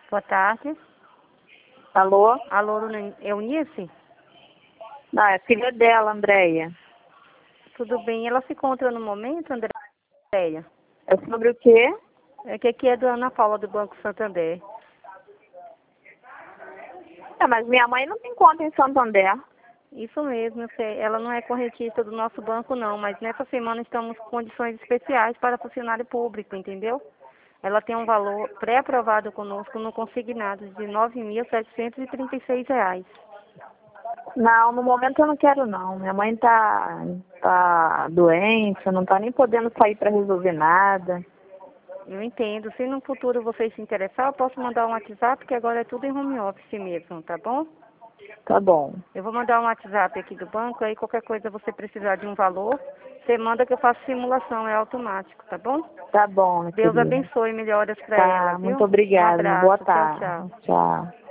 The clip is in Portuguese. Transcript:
Boa tarde. Alô? Alô, dona Eunice? Não, é filha dela, Andréia. Tudo bem? Ela se encontra no momento, Andréia? É sobre o quê? É que aqui é da Ana Paula, do Banco Santander. Mas minha mãe não tem conta em Santander. Isso mesmo, eu sei. Ela não é correntista do nosso banco, não, mas nessa semana estamos com condições especiais para funcionário público, entendeu? Ela tem um valor pré-aprovado conosco no consignado de R$ 9.736. Não, no momento eu não quero não. Minha mãe tá doente, não tá nem podendo sair para resolver nada. Eu entendo. Se no futuro vocês se interessar, eu posso mandar um WhatsApp, que agora é tudo em home office mesmo, tá bom? Tá bom. Eu vou mandar um WhatsApp aqui do banco, aí qualquer coisa você precisar de um valor, você manda que eu faço simulação, é automático, tá bom? Tá bom, minha Deus querida. abençoe, melhoras para ela, Tá, viu? muito Um obrigada. Uma boa abraço, tchau, tarde. tchau. Tchau.